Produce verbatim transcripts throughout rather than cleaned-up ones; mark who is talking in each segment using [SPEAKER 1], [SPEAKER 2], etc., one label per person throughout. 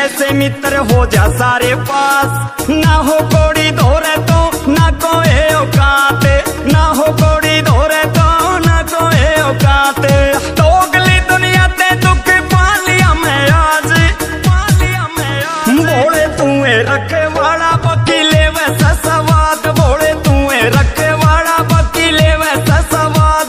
[SPEAKER 1] ऐसे मित्र हो जा सारे पास, ना हो कोड़ी धोरे तो ना कोई औकात, ना हो कोड़ी धोरे तो ना कोई औकात। दोगली दुनिया ते दुख पालिया में आज, पालिया में आज। बोले तू रखे वाला वकीले वैसा सवाद, बोले तू रखे वाला वकीले वैसा सवाद।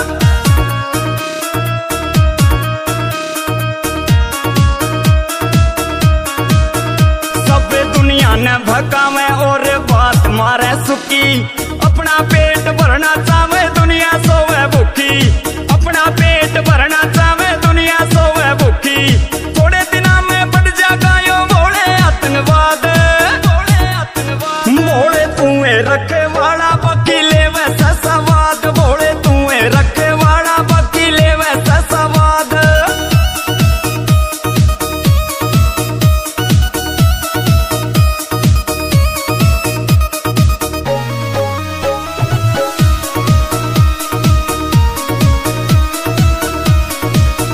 [SPEAKER 1] सब दुनिया ने भकावे और बात मारे सुखी, अपना पेट भरना चाहे दुनिया सोवे भूखी, अपना पेट भरना चाहे दुनिया सोवे भूखी। थोड़े दिना में बढ़ जागा यो बोले आतंकवाद, बोले आतंकवाद। बोले तू रखे वाला वकीले वैसा सवाद, बोले तू रखे वाला वकीले वैसा सवाद।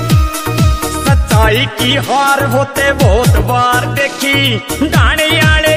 [SPEAKER 1] सच्चाई की हार होते बहुत बार देखी, डाने आले